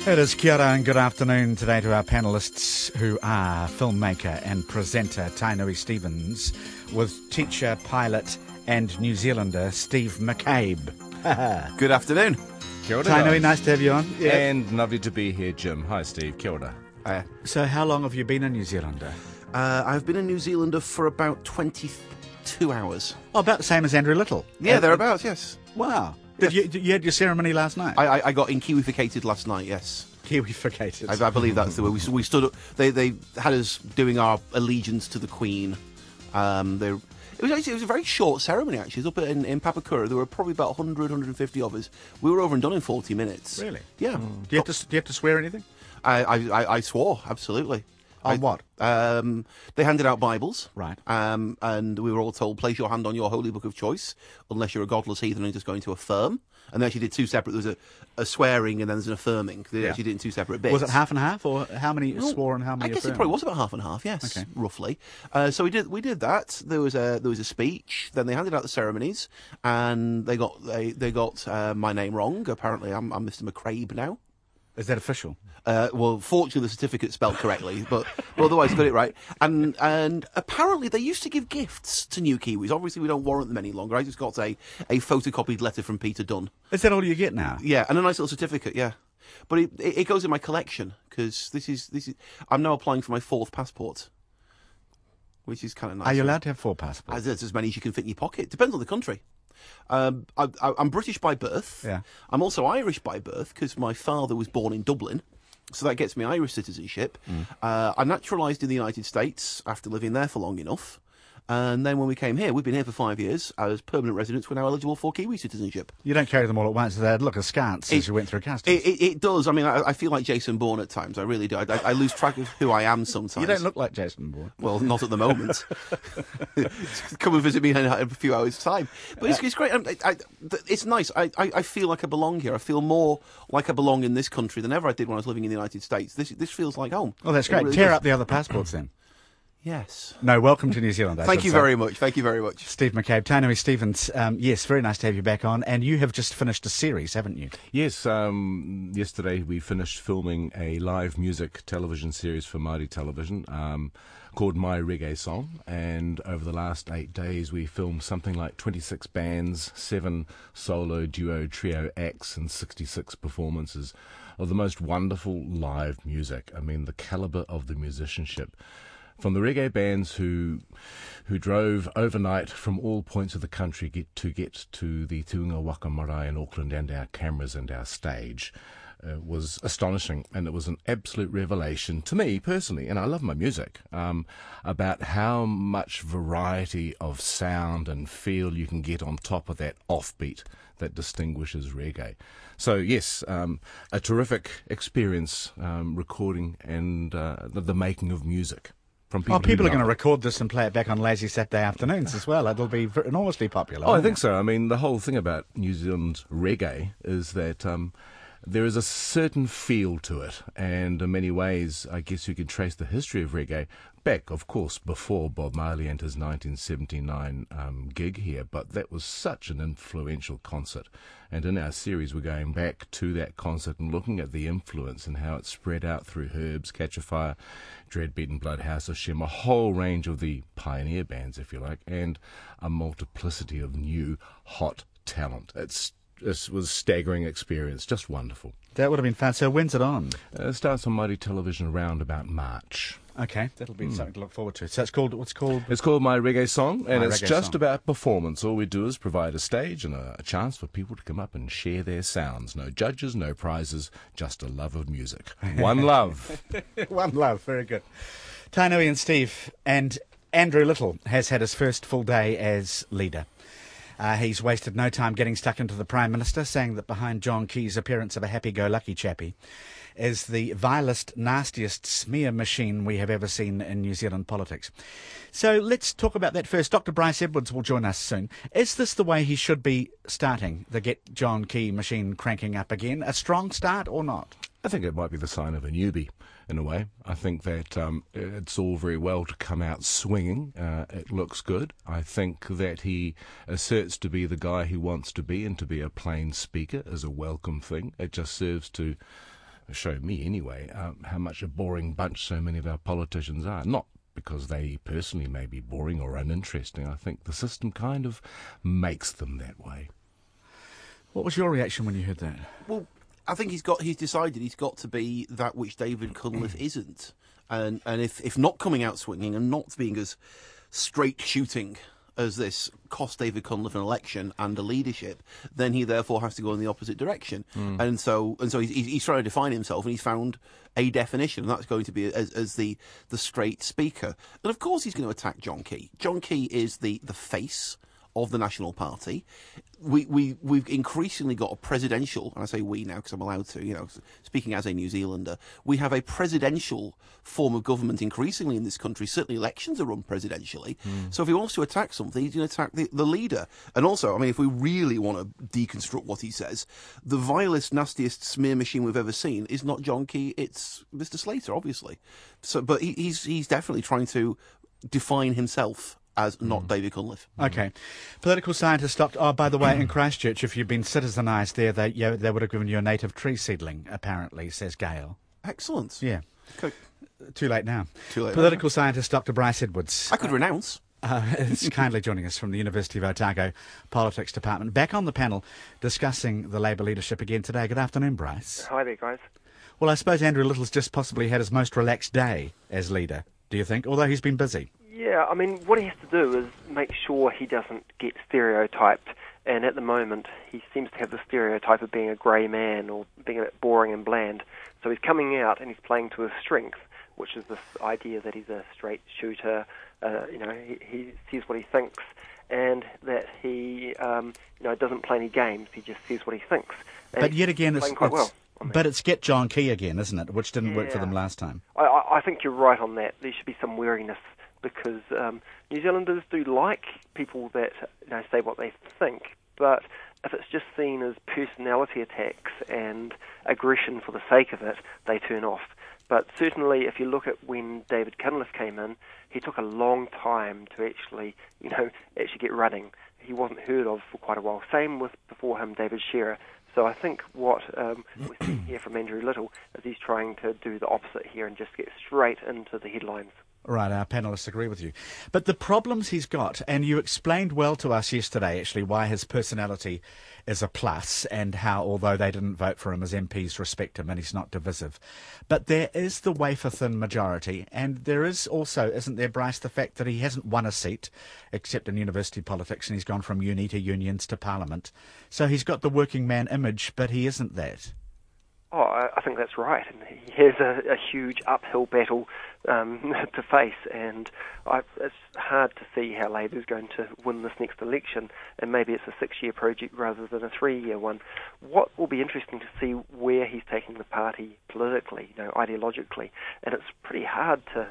It is kia ora and good afternoon today to our panellists who are filmmaker and presenter Tainui Stevens with teacher, pilot and New Zealander Steve McCabe. Good afternoon. Kia ora, Tainui, guys. nice to have you on. Yeah. And lovely to be here, Jim. Hi, Steve. Kia ora. So how long have you been a New Zealander? I've been a New Zealander for about 22 hours. Oh, about the same as Andrew Little. Yeah, thereabouts, yes. Wow. Did you had your ceremony last night? I got inkiwificated last night, yes. Kiwificated. I believe that's the way. We stood up. They had us doing our allegiance to the Queen. It was a very short ceremony, actually. It was up in Papakura. There were probably about 100, 150 of us. We were over and done in 40 minutes. Really? Yeah. Do you have to swear anything? I swore, absolutely. On what? They handed out Bibles. Right. And we were all told, place your hand on your holy book of choice, unless you're a godless heathen and just going to affirm. And they actually did two separate. There was a swearing and then there's an affirming. They actually did it in two separate bits. Was it half and half, or how many swore and how many I guess affirmed? it probably was about half and half, yes, Okay. roughly. So we did that. There was a speech. Then they handed out the ceremonies, and they got my name wrong. Apparently, I'm Mr. McCabe now. Is that official? Well, fortunately, the certificate's spelled correctly, but otherwise got it right. And apparently, they used to give gifts to new Kiwis. Obviously, we don't warrant them any longer. I just got a photocopied letter from Peter Dunn. Is that all you get now? Yeah, and a nice little certificate. Yeah, but it goes in my collection because this is. I'm now applying for my 4th passport, which is kind of nice. Are you allowed to have 4 passports? There's as many as you can fit in your pocket. Depends on the country. I'm British by birth. Yeah. I'm also Irish by birth because my father was born in Dublin, so that gets me Irish citizenship. I naturalised in the United States after living there for long enough. And then when we came here, we've been here for 5 years. As permanent residents, we're now eligible for Kiwi citizenship. You don't carry them all at once. They'd look askance as you went through customs. It does. I mean, I feel like Jason Bourne at times. I really do. I lose track of who I am sometimes. You don't look like Jason Bourne. Well, not at the moment. Come and visit me in a few hours' time. But it's great. It's nice. I feel like I belong here. I feel more like I belong in this country than ever I did when I was living in the United States. This feels like home. Oh, that's It great. really Tear does. up the other passports then. Yes. No, welcome to New Zealand. Thank you very much. Thank you very much. Steve McCabe, Tainui Stevens, yes, very nice to have you back on. And you have just finished a series, haven't you? Yes, yesterday we finished filming a live music television series for Māori television called My Reggae Song. And over the last 8 days we filmed something like 26 bands, 7 solo, duo, trio acts and 66 performances of the most wonderful live music. I mean, the calibre of the musicianship. From the reggae bands who drove overnight from all points of the country to get to the Te Unga Waka Marae in Auckland and our cameras and our stage was astonishing, and it was an absolute revelation to me personally, and I love my music, about how much variety of sound and feel you can get on top of that offbeat that distinguishes reggae. So yes, a terrific experience recording and the making of music. People are going to record this and play it back on lazy Saturday afternoons as well. It'll be enormously popular. Oh, I think so. I mean, the whole thing about New Zealand reggae is that there is a certain feel to it, and in many ways, I guess you could trace the history of reggae back, of course, before Bob Marley and his 1979 gig here, but that was such an influential concert. And in our series, we're going back to that concert and looking at the influence and how it spread out through Herbs, Catch a Fire, Dreadbeat and Blood, House of Shem, a whole range of the pioneer bands, if you like, and a multiplicity of new, hot talent. It was a staggering experience, just wonderful. That would have been fun. So when's it on? It starts on Māori television around about March. Okay, that'll be something to look forward to. So it's called, what's called? It's called My Reggae Song, and it's just Song. about performance. All we do is provide a stage and a chance for people to come up and share their sounds. No judges, no prizes, just a love of music. One love. One love, very good. Tainui and Steve, and Andrew Little has had his first full day as leader. He's wasted no time getting stuck into the Prime Minister, saying that behind John Key's appearance of a happy-go-lucky chappie is the vilest, nastiest smear machine we have ever seen in New Zealand politics. So let's talk about that first. Dr. Bryce Edwards will join us soon. Is this the way he should be starting, the Get John Key machine cranking up again? A strong start or not? I think it might be the sign of a newbie, in a way. I think that it's all very well to come out swinging. It looks good. I think that he asserts to be the guy he wants to be, and to be a plain speaker is a welcome thing. It just serves to show me anyway, how much a boring bunch so many of our politicians are. Not because they personally may be boring or uninteresting. I think the system kind of makes them that way. What was your reaction when you heard that? Well, I think he's decided he's got to be that which David Cunliffe isn't. And if not coming out swinging and not being as straight shooting as this cost David Cunliffe an election and a leadership, then he therefore has to go in the opposite direction. And so he's trying to define himself, and he's found a definition, and that's going to be as the straight speaker. And of course he's going to attack John Key. John Key is the face of the National Party. We've increasingly got a presidential, and I say we now because I'm allowed to, speaking as a New Zealander, we have a presidential form of government increasingly in this country. Certainly elections are run presidentially. So if he wants to attack something, he's going to attack the leader. And also, I mean, if we really want to deconstruct what he says, the vilest, nastiest smear machine we've ever seen is not John Key, it's Mr. Slater, obviously. But he's definitely trying to define himself as not David Cunliffe. Okay. Political scientists stopped... Oh, by the way, in Christchurch, if you'd been citizenised there, they would have given you a native tree seedling, apparently, says Gail. Excellent. Yeah. Okay. Too late now. Too late. Political scientist Dr. Bryce Edwards. I could renounce. Is kindly joining us from the University of Otago Politics Department. Back on the panel, discussing the Labour leadership again today. Good afternoon, Bryce. Hi there, guys. Well, I suppose Andrew Little's just possibly had his most relaxed day as leader, do you think? Although he's been busy. Yeah, I mean, what he has to do is make sure he doesn't get stereotyped. And at the moment, he seems to have the stereotype of being a grey man or being a bit boring and bland. So he's coming out and he's playing to his strength, which is this idea that he's a straight shooter. He says what he thinks, and that he, doesn't play any games. He just says what he thinks. And but yet again, playing quite well. But it's get John Key again, isn't it? Which didn't work for them last time. I think you're right on that. There should be some wariness, because New Zealanders do like people that say what they think, but if it's just seen as personality attacks and aggression for the sake of it, they turn off. But certainly, if you look at when David Cunliffe came in, he took a long time to actually get running. He wasn't heard of for quite a while. Same with before him, David Shearer. So I think what we're seeing here from Andrew Little is he's trying to do the opposite here and just get straight into the headlines. Right, our panellists agree with you. But the problems he's got, and you explained well to us yesterday, actually, why his personality is a plus and how, although they didn't vote for him as MPs, respect him and he's not divisive. But there is the wafer-thin majority, and there is also, isn't there, Bryce, the fact that he hasn't won a seat, except in university politics, and he's gone from uni to unions to parliament. So he's got the working man image, but he isn't that. Oh, I think that's right. And he has a huge uphill battle to face, and it's hard to see how Labour's going to win this next election, and maybe it's a 6-year project rather than a 3-year one. What will be interesting to see where he's taking the party politically, ideologically, and it's pretty hard to,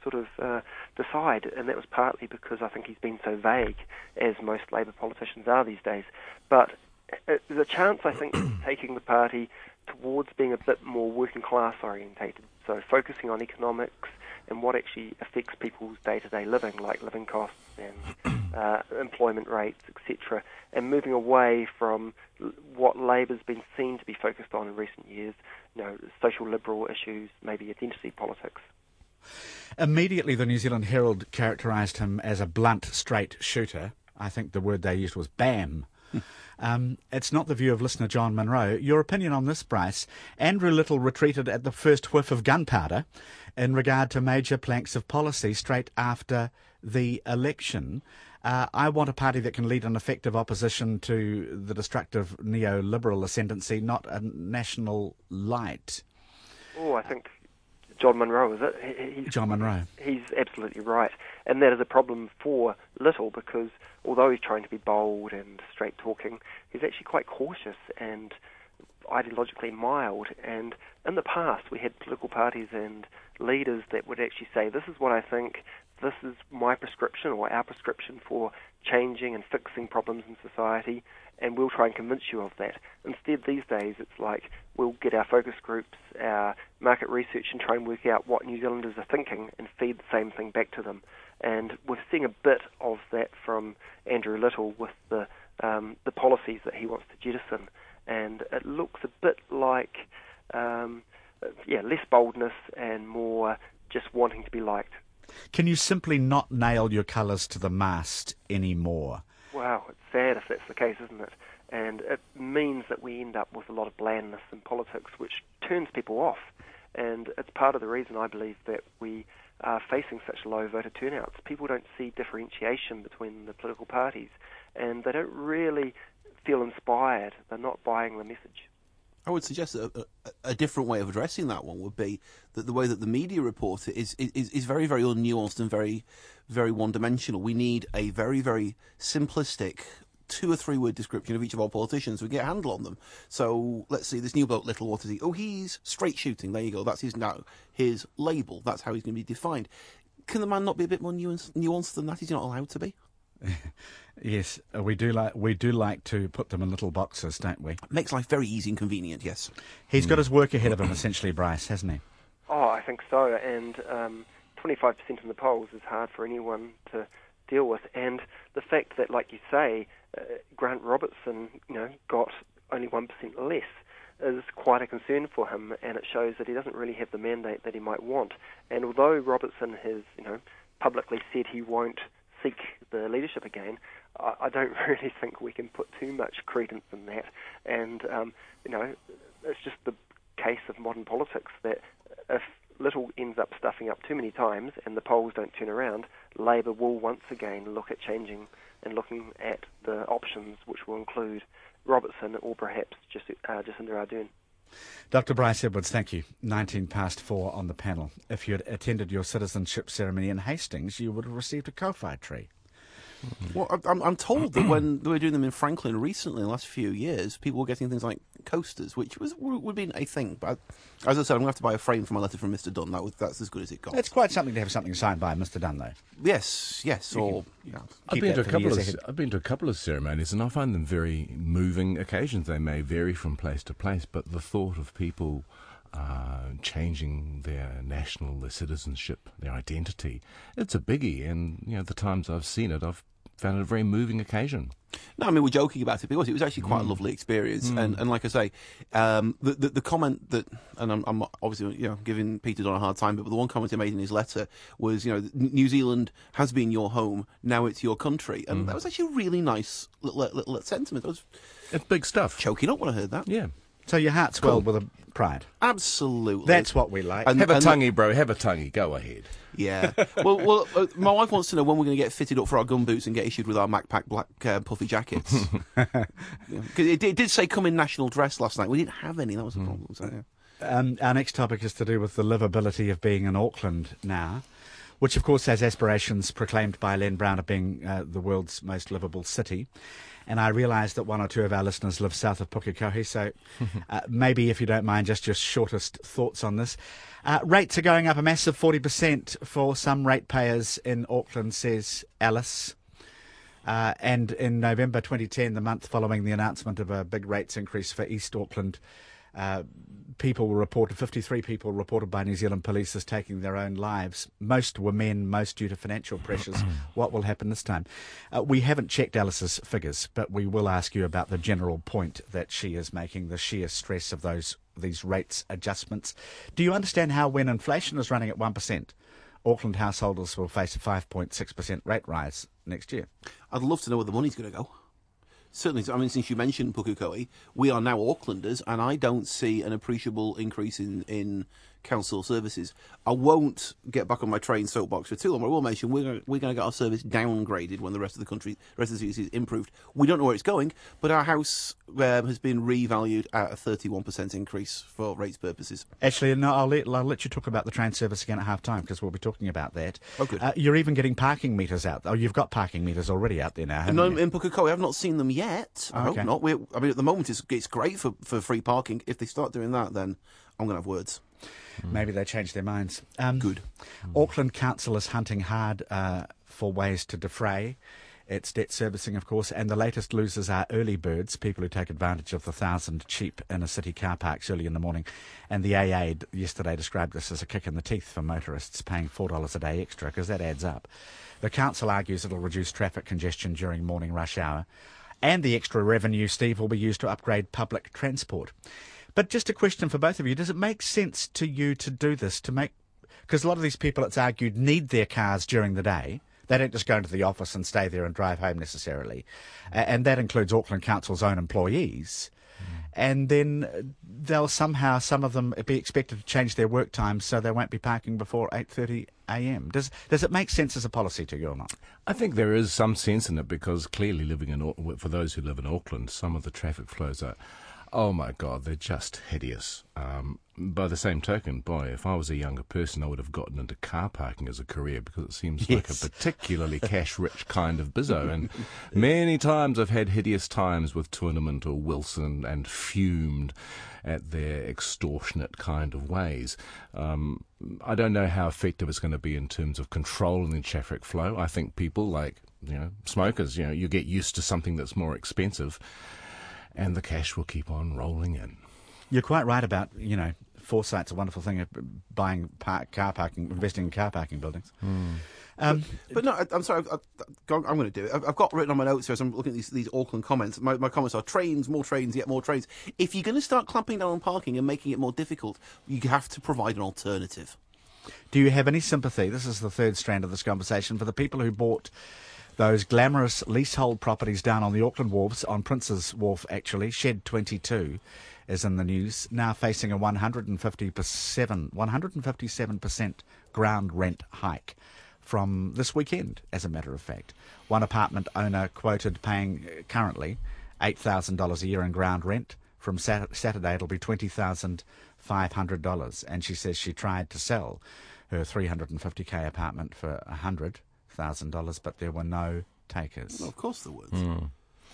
decide, and that was partly because I think he's been so vague, as most Labour politicians are these days. But there's a chance, I think, taking the party towards being a bit more working class orientated, so focusing on economics and what actually affects people's day-to-day living, like living costs and employment rates, etc., and moving away from what Labour's been seen to be focused on in recent years, social liberal issues, maybe identity politics. Immediately, the New Zealand Herald characterised him as a blunt, straight shooter. I think the word they used was BAM. It's not the view of listener John Munro. Your opinion on this, Bryce? Andrew Little retreated at the first whiff of gunpowder in regard to major planks of policy straight after the election. I want a party that can lead an effective opposition to the destructive neoliberal ascendancy, not a national light. Oh, I think John Munro, is it? John Munro. He's absolutely right. And that is a problem for Little, because although he's trying to be bold and straight-talking, he's actually quite cautious and ideologically mild. And in the past, we had political parties and leaders that would actually say, this is what I think, this is my prescription or our prescription for changing and fixing problems in society, and we'll try and convince you of that. Instead, these days, it's like we'll get our focus groups, our market research, and try and work out what New Zealanders are thinking and feed the same thing back to them. And we're seeing a bit of that from Andrew Little with the policies that he wants to jettison. And it looks a bit like less boldness and more just wanting to be liked. Can you simply not nail your colours to the mast anymore? Wow, it's sad if that's the case, isn't it? And it means that we end up with a lot of blandness in politics, which turns people off. And it's part of the reason I believe that we are facing such low voter turnouts. People don't see differentiation between the political parties, and they don't really feel inspired. They're not buying the message. I would suggest that a different way of addressing that one would be that the way that the media report it is very, very unnuanced and very, very one-dimensional. We need a very, very simplistic 2 or 3 word description of each of our politicians so we get a handle on them. So let's see, this new bloke, Little, what is he? Oh, he's straight shooting. There you go. That's his label. That's how he's going to be defined. Can the man not be a bit more nuanced than that? He's not allowed to be. Yes, we do like to put them in little boxes, don't we? Makes life very easy and convenient, yes. He's got his work ahead of him, essentially, Bryce, hasn't he? Oh, I think so. And 25% in the polls is hard for anyone to deal with. And the fact that, like you say, Grant Robertson, got only 1% less is quite a concern for him, and it shows that he doesn't really have the mandate that he might want. And although Robertson has, publicly said he won't seek the leadership again, I don't really think we can put too much credence in that. And, it's just the case of modern politics that if Little ends up stuffing up too many times and the polls don't turn around, Labour will once again look at changing and looking at the options, which will include Robertson or perhaps Jacinda Ardern. Dr. Bryce Edwards, thank you. 4:19 on the panel. If you had attended your citizenship ceremony in Hastings, you would have received a kowhai tree. Well, I'm told that when they were doing them in Franklin recently, in the last few years, people were getting things like coasters, which would be a thing. But as I said, I'm going to have to buy a frame for my letter from Mr. Dunn. That's as good as it got. It's quite something to have something signed by Mr. Dunn, though. Yes. I've been to a couple of ceremonies, and I find them very moving occasions. They may vary from place to place, but the thought of people changing their citizenship, their identity, it's a biggie. And the times I've seen it, I've found it a very moving occasion. No, I mean, we're joking about it because it was actually quite a lovely experience. And like I say, the comment that, and I'm obviously giving Peter Dunn a hard time, but the one comment he made in his letter was, New Zealand has been your home, now it's your country, and that was actually a really nice little sentiment. It's big stuff. Choking up when I heard that. Yeah. So your heart swelled with a pride. Absolutely. That's what we like. Have a tonguey, bro. Have a tonguey. Go ahead. Yeah. Well, my wife wants to know when we're going to get fitted up for our gun boots and get issued with our MacPack black puffy jackets. Because it did say come in national dress last night. We didn't have any. That was a problem. So, yeah. Our next topic is to do with the livability of being in Auckland now, which of course has aspirations proclaimed by Len Brown of being the world's most livable city. And I realise that 1 or 2 of our listeners live south of Pukekohe, so maybe, if you don't mind, just your shortest thoughts on this. Rates are going up a massive 40% for some ratepayers in Auckland, says Alice. And in November 2010, the month following the announcement of a big rates increase for East Auckland, 53 people reported by New Zealand police as taking their own lives. Most were men, most due to financial pressures. What will happen this time? We haven't checked Alice's figures, but we will ask you about the general point that she is making, the sheer stress of these rates adjustments. Do you understand how, when inflation is running at 1%, Auckland householders will face a 5.6% rate rise next year? I'd love to know where the money's going to go. Certainly, I mean, since you mentioned Pukekohe, we are now Aucklanders, and I don't see an appreciable increase in council services. I won't get back on my train soapbox for too long, but I will mention we're going to get our service downgraded when the rest of the city is improved. We don't know where it's going, but our house has been revalued at a 31% increase for rates purposes. Actually, no, I'll let you talk about the train service again at half-time, because we'll be talking about that. Oh, good. You're even getting parking meters out. Oh, you've got parking meters already out there now, haven't you? In Pukekohe, I've not seen them yet. I hope not. I mean, at the moment, it's great for free parking. If they start doing that, then I'm going to have words. Maybe they change their minds. Good. Auckland Council is hunting hard for ways to defray its debt servicing, of course, and the latest losers are early birds, people who take advantage of the 1,000 cheap inner city car parks early in the morning. And the AA yesterday described this as a kick in the teeth for motorists paying $4 a day extra, because that adds up. The council argues it'll reduce traffic congestion during morning rush hour, and the extra revenue, Steve, will be used to upgrade public transport. But just a question for both of you. Does it make sense to you to do this, because a lot of these people, it's argued, need their cars during the day. They don't just go into the office and stay there and drive home necessarily. And that includes Auckland Council's own employees. And then they'll somehow, some of them, be expected to change their work times so they won't be parking before 8:30 a.m. Does it make sense as a policy to you or not? I think there is some sense in it, because clearly for those who live in Auckland, some of the traffic flows are, oh my God, they're just hideous. By the same token, boy, if I was a younger person, I would have gotten into car parking as a career, because it seems like a particularly cash-rich kind of bizzo. And many times I've had hideous times with Tournament or Wilson and fumed at their extortionate kind of ways. I don't know how effective it's going to be in terms of controlling the traffic flow. I think people like, smokers, you get used to something that's more expensive, and the cash will keep on rolling in. You're quite right about, foresight's a wonderful thing, buying car parking, investing in car parking buildings. But no, I'm sorry, I'm going to do it. I've got written on my notes here as I'm looking at these Auckland comments. My comments are trains, yet more trains. If you're going to start clamping down on parking and making it more difficult, you have to provide an alternative. Do you have any sympathy, this is the third strand of this conversation, for the people who bought those glamorous leasehold properties down on the Auckland Wharves, on Prince's Wharf actually? Shed 22 is in the news, now facing a 157% ground rent hike from this weekend, as a matter of fact. One apartment owner quoted paying currently $8,000 a year in ground rent. From Saturday it'll be $20,500, and she says she tried to sell her $350,000 apartment for $100,000, but there were no takers. Well, of course there was.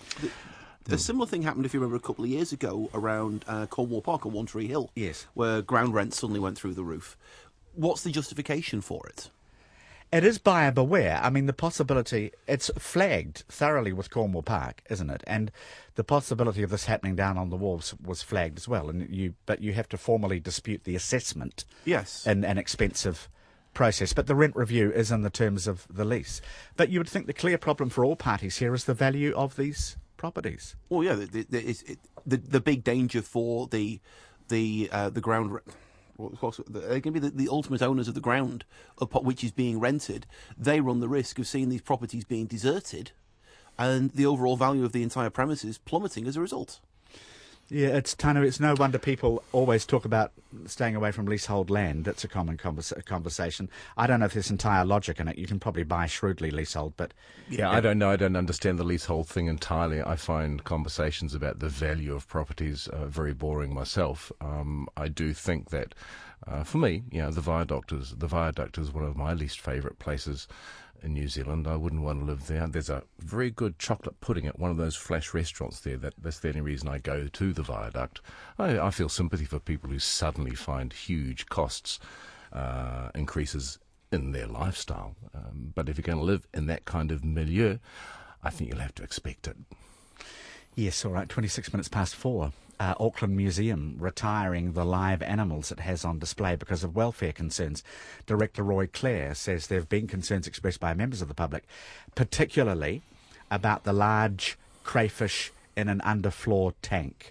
A similar thing happened, if you remember, a couple of years ago around Cornwall Park on One Tree Hill. Yes. Where ground rent suddenly went through the roof. What's the justification for it? It is buyer beware. I mean, the possibility, it's flagged thoroughly with Cornwall Park, isn't it? And the possibility of this happening down on the wharves was flagged as well. But you have to formally dispute the assessment. Yes. In an expensive process. But the rent review is in the terms of the lease. But you would think the clear problem for all parties here is the value of these properties. Well, yeah, the big danger for the ground. They're going to be the ultimate owners of the ground, which is being rented. They run the risk of seeing these properties being deserted, and the overall value of the entire premises plummeting as a result. Yeah, it's no wonder people always talk about staying away from leasehold land. That's a common conversation. I don't know if there's entire logic in it. You can probably buy shrewdly leasehold, but... Yeah, I don't know. I don't understand the leasehold thing entirely. I find conversations about the value of properties very boring myself. I do think that, for me, the viaduct is one of my least favourite places in New Zealand. I wouldn't want to live there. There's a very good chocolate pudding at one of those flash restaurants there. That's the only reason I go to the viaduct. I feel sympathy for people who suddenly find huge costs increases in their lifestyle. But if you're going to live in that kind of milieu, I think you'll have to expect it. Yes, all right, 26 minutes past 4. Auckland Museum retiring the live animals it has on display because of welfare concerns. Director Roy Clare says there have been concerns expressed by members of the public, particularly about the large crayfish in an underfloor tank.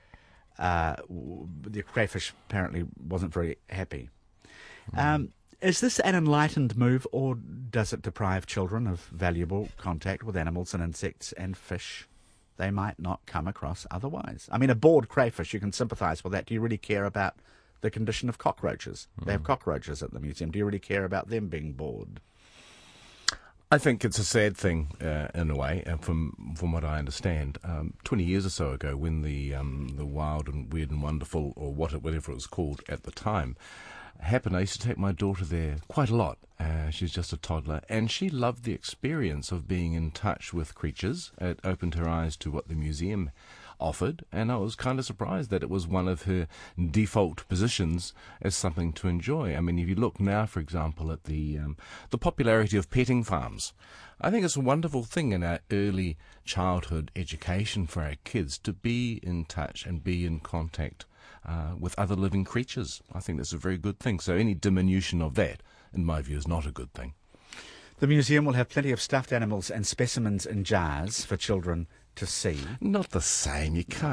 The crayfish apparently wasn't very happy. Is this an enlightened move, or does it deprive children of valuable contact with animals and insects and fish they might not come across otherwise? I mean, a bored crayfish, you can sympathise with that. Do you really care about the condition of cockroaches? They have cockroaches at the museum. Do you really care about them being bored? I think it's a sad thing in a way, from what I understand. 20 years or so ago, when the Wild and Weird and Wonderful, or whatever it was called at the time, happened, I used to take my daughter there quite a lot. She's just a toddler, and she loved the experience of being in touch with creatures. It opened her eyes to what the museum offered, and I was kind of surprised that it was one of her default positions as something to enjoy. I mean, if you look now, for example, at the popularity of petting farms, I think it's a wonderful thing in our early childhood education for our kids to be in touch and be in contact with other living creatures. I think that's a very good thing. So any diminution of that, in my view, is not a good thing. The museum will have plenty of stuffed animals and specimens in jars for children to see. Not the same. You can't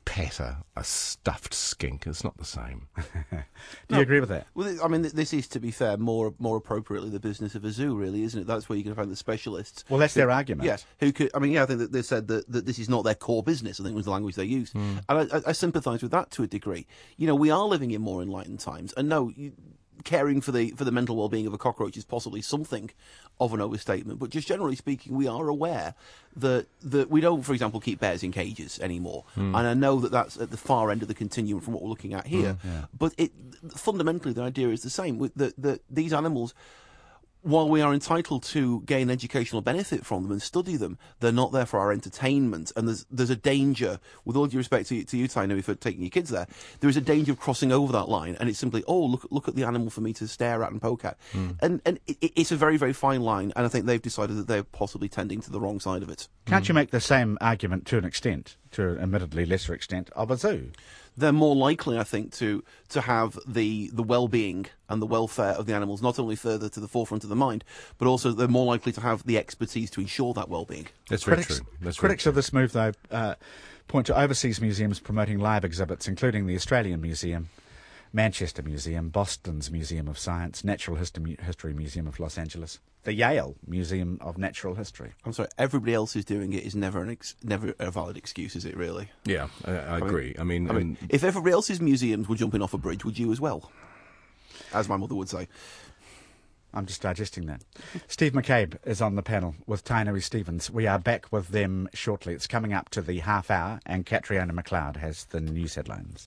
pet a stuffed skink. It's not the same. Do you agree with that? Well, I mean, this is, to be fair, more appropriately the business of a zoo, really, isn't it? That's where you can find the specialists. Well, that's their argument. Yes, who could? I mean, yeah, I think that they said that this is not their core business. I think was the language they used, and I sympathise with that to a degree. You know, we are living in more enlightened times, and no, caring for the mental well-being of a cockroach is possibly something of an overstatement. But just generally speaking, we are aware that we don't, for example, keep bears in cages anymore. And I know that that's at the far end of the continuum from what we're looking at here. But fundamentally, the idea is the same. That these animals, while we are entitled to gain educational benefit from them and study them, they're not there for our entertainment. And there's a danger, with all due respect to you, Tyno, for taking your kids there, there is a danger of crossing over that line. And it's simply, look at the animal for me to stare at and poke at. And it's a very, very fine line. And I think they've decided that they're possibly tending to the wrong side of it. Can't you make the same argument to an extent, to an admittedly lesser extent, of a zoo? They're more likely, I think, to have the well-being and the welfare of the animals not only further to the forefront of the mind, but also they're more likely to have the expertise to ensure that well-being. That's very true. Critics of this move, though, point to overseas museums promoting live exhibits, including the Australian Museum, Manchester Museum, Boston's Museum of Science, Natural History Museum of Los Angeles, the Yale Museum of Natural History. I'm sorry, everybody else is doing it is never a valid excuse, is it really? Yeah, I agree. I mean, if everybody else's museums were jumping off a bridge, would you as well? As my mother would say. I'm just digesting that. Steve McCabe is on the panel with Tainui Stevens. We are back with them shortly. It's coming up to the half hour, and Catriona McLeod has the news headlines.